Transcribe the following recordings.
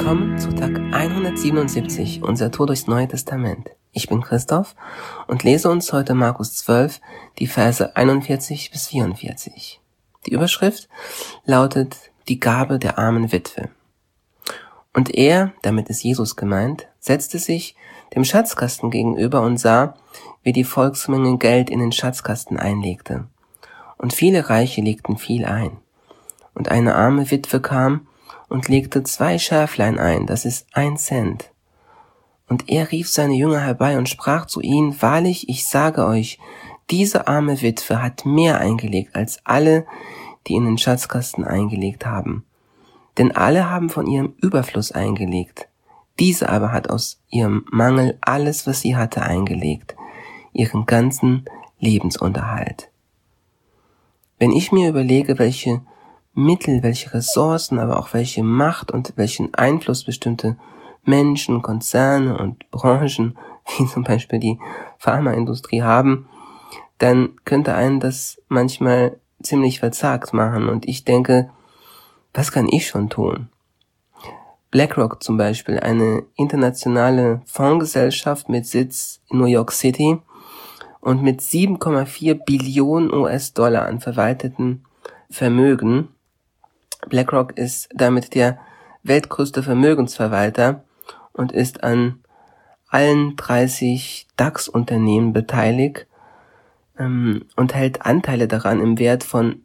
Willkommen zu Tag 177 unserer Tour durchs Neue Testament. Ich bin Christoph und lese uns heute Markus 12, die Verse 41 bis 44. Die Überschrift lautet Die Gabe der armen Witwe. Und er, damit ist Jesus gemeint, setzte sich dem Schatzkasten gegenüber und sah, wie die Volksmenge Geld in den Schatzkasten einlegte. Und viele Reiche legten viel ein. Und eine arme Witwe kam und legte 2 Schäflein ein, das ist 1 Cent. Und er rief seine Jünger herbei und sprach zu ihnen, wahrlich, ich sage euch, diese arme Witwe hat mehr eingelegt als alle, die in den Schatzkasten eingelegt haben. Denn alle haben von ihrem Überfluss eingelegt. Diese aber hat aus ihrem Mangel alles, was sie hatte, eingelegt, ihren ganzen Lebensunterhalt. Wenn ich mir überlege, welche Mittel, welche Ressourcen, aber auch welche Macht und welchen Einfluss bestimmte Menschen, Konzerne und Branchen, wie zum Beispiel die Pharmaindustrie haben, dann könnte einen das manchmal ziemlich verzagt machen. Und ich denke, was kann ich schon tun? BlackRock zum Beispiel, eine internationale Fondsgesellschaft mit Sitz in New York City und mit 7,4 Billionen US-Dollar an verwalteten Vermögen. BlackRock ist damit der weltgrößte Vermögensverwalter und ist an allen 30 DAX-Unternehmen beteiligt und hält Anteile daran im Wert von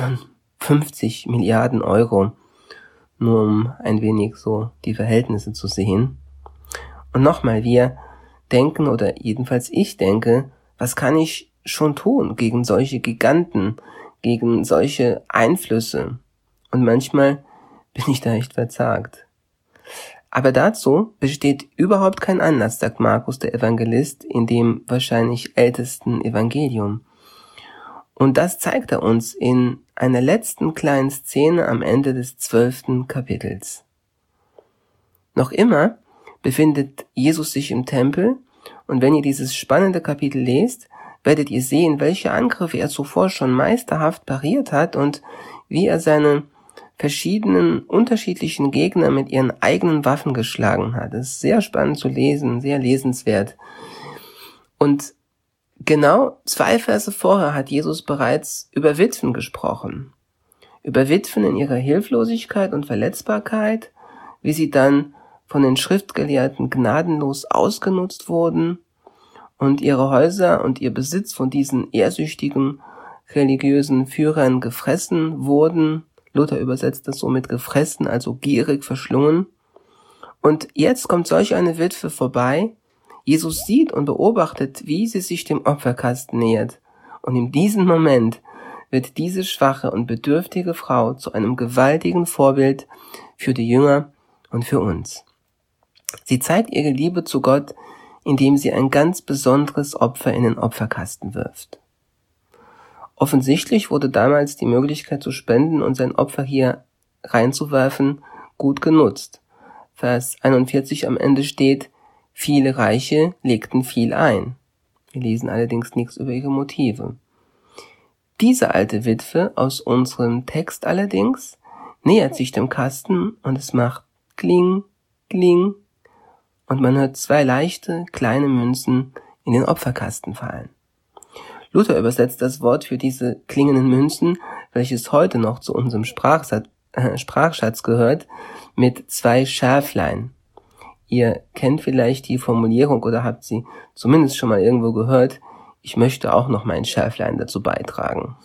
59 Milliarden Euro, nur um ein wenig so die Verhältnisse zu sehen. Und nochmal, wir denken, oder jedenfalls ich denke, was kann ich schon tun gegen solche Giganten, gegen solche Einflüsse? Und manchmal bin ich da echt verzagt. Aber dazu besteht überhaupt kein Anlass, sagt Markus, der Evangelist, in dem wahrscheinlich ältesten Evangelium. Und das zeigt er uns in einer letzten kleinen Szene am Ende des 12. Kapitels. Noch immer befindet Jesus sich im Tempel, und wenn ihr dieses spannende Kapitel lest, werdet ihr sehen, welche Angriffe er zuvor schon meisterhaft pariert hat und wie er seine verschiedenen, unterschiedlichen Gegner mit ihren eigenen Waffen geschlagen hat. Es ist sehr spannend zu lesen, sehr lesenswert. Und genau 2 Verse vorher hat Jesus bereits über Witwen gesprochen. Über Witwen in ihrer Hilflosigkeit und Verletzbarkeit, wie sie dann von den Schriftgelehrten gnadenlos ausgenutzt wurden und ihre Häuser und ihr Besitz von diesen ehrsüchtigen religiösen Führern gefressen wurden. Luther übersetzt das so mit gefressen, also gierig, verschlungen. Und jetzt kommt solch eine Witwe vorbei. Jesus sieht und beobachtet, wie sie sich dem Opferkasten nähert. Und in diesem Moment wird diese schwache und bedürftige Frau zu einem gewaltigen Vorbild für die Jünger und für uns. Sie zeigt ihre Liebe zu Gott, indem sie ein ganz besonderes Opfer in den Opferkasten wirft. Offensichtlich wurde damals die Möglichkeit zu spenden und sein Opfer hier reinzuwerfen gut genutzt. Vers 41 am Ende steht, viele Reiche legten viel ein. Wir lesen allerdings nichts über ihre Motive. Diese alte Witwe aus unserem Text allerdings nähert sich dem Kasten und es macht Kling, Kling und man hört 2 leichte, kleine Münzen in den Opferkasten fallen. Luther übersetzt das Wort für diese klingenden Münzen, welches heute noch zu unserem Sprachschatz gehört, mit 2 Schäflein. Ihr kennt vielleicht die Formulierung oder habt sie zumindest schon mal irgendwo gehört, ich möchte auch noch mein Schäflein dazu beitragen.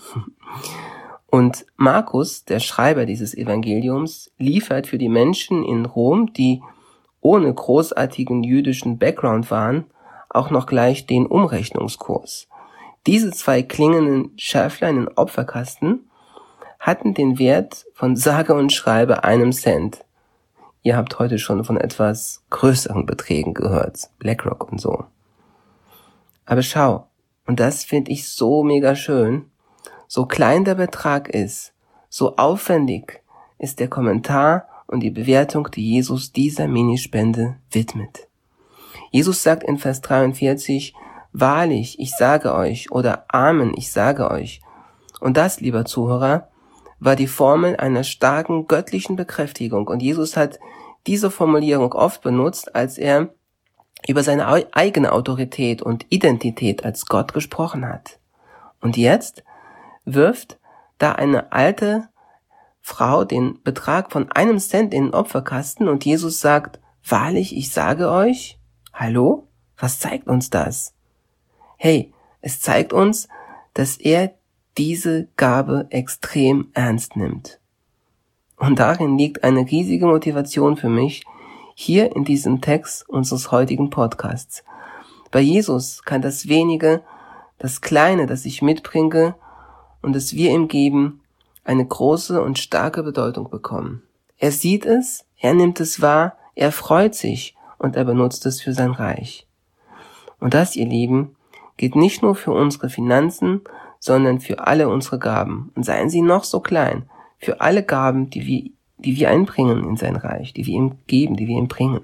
Und Markus, der Schreiber dieses Evangeliums, liefert für die Menschen in Rom, die ohne großartigen jüdischen Background waren, auch noch gleich den Umrechnungskurs. Diese 2 klingenden Schäflein im Opferkasten hatten den Wert von sage und schreibe 1 Cent. Ihr habt heute schon von etwas größeren Beträgen gehört, BlackRock und so. Aber schau, und das finde ich so mega schön, so klein der Betrag ist, so aufwendig ist der Kommentar und die Bewertung, die Jesus dieser Minispende widmet. Jesus sagt in Vers 43, wahrlich, ich sage euch, oder Amen, ich sage euch. Und das, lieber Zuhörer, war die Formel einer starken göttlichen Bekräftigung. Und Jesus hat diese Formulierung oft benutzt, als er über seine eigene Autorität und Identität als Gott gesprochen hat. Und jetzt wirft da eine alte Frau den Betrag von 1 Cent in den Opferkasten und Jesus sagt, wahrlich, ich sage euch, hallo? Was zeigt uns das? Hey, es zeigt uns, dass er diese Gabe extrem ernst nimmt. Und darin liegt eine riesige Motivation für mich, hier in diesem Text unseres heutigen Podcasts. Bei Jesus kann das Wenige, das Kleine, das ich mitbringe und das wir ihm geben, eine große und starke Bedeutung bekommen. Er sieht es, er nimmt es wahr, er freut sich und er benutzt es für sein Reich. Und das, ihr Lieben, gilt nicht nur für unsere Finanzen, sondern für alle unsere Gaben. Und seien sie noch so klein, für alle Gaben, die wir einbringen in sein Reich, die wir ihm geben, die wir ihm bringen.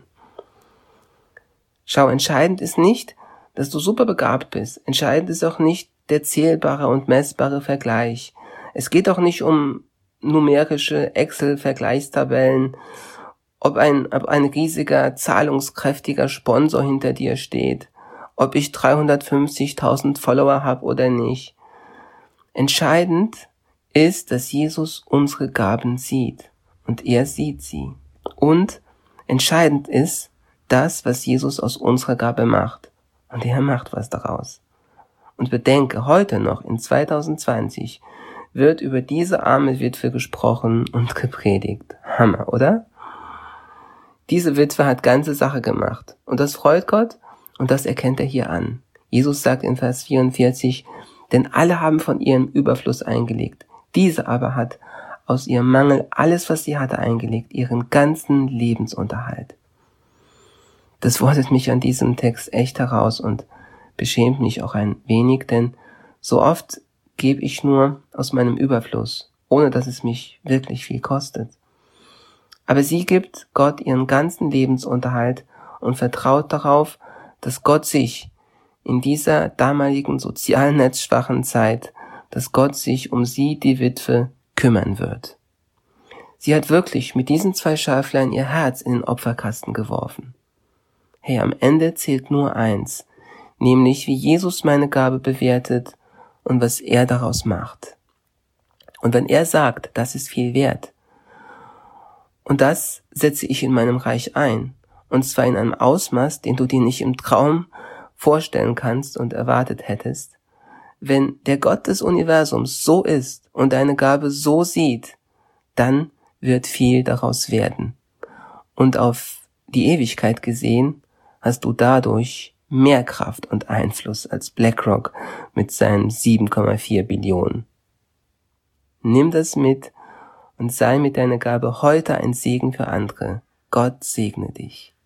Schau, entscheidend ist nicht, dass du super begabt bist. Entscheidend ist auch nicht der zählbare und messbare Vergleich. Es geht auch nicht um numerische Excel-Vergleichstabellen, ob ein riesiger, zahlungskräftiger Sponsor hinter dir steht, ob ich 350.000 Follower habe oder nicht. Entscheidend ist, dass Jesus unsere Gaben sieht und er sieht sie. Und entscheidend ist das, was Jesus aus unserer Gabe macht. Und er macht was daraus. Und bedenke, heute noch in 2020 wird über diese arme Witwe gesprochen und gepredigt. Hammer, oder? Diese Witwe hat ganze Sache gemacht. Und das freut Gott und das erkennt er hier an. Jesus sagt in Vers 44, denn alle haben von ihrem Überfluss eingelegt. Diese aber hat aus ihrem Mangel alles, was sie hatte, eingelegt, ihren ganzen Lebensunterhalt. Das fordert mich an diesem Text echt heraus und beschämt mich auch ein wenig, denn so oft gebe ich nur aus meinem Überfluss, ohne dass es mich wirklich viel kostet. Aber sie gibt Gott ihren ganzen Lebensunterhalt und vertraut darauf, dass Gott sich in dieser damaligen sozialnetzschwachen Zeit, dass Gott sich um sie, die Witwe, kümmern wird. Sie hat wirklich mit diesen 2 Schäflein ihr Herz in den Opferkasten geworfen. Hey, am Ende zählt nur eins, nämlich wie Jesus meine Gabe bewertet und was er daraus macht. Und wenn er sagt, das ist viel wert, und das setze ich in meinem Reich ein, und zwar in einem Ausmaß, den du dir nicht im Traum vorstellen kannst und erwartet hättest, wenn der Gott des Universums so ist und deine Gabe so sieht, dann wird viel daraus werden. Und auf die Ewigkeit gesehen, hast du dadurch mehr Kraft und Einfluss als BlackRock mit seinen 7,4 Billionen. Nimm das mit und sei mit deiner Gabe heute ein Segen für andere. Gott segne dich.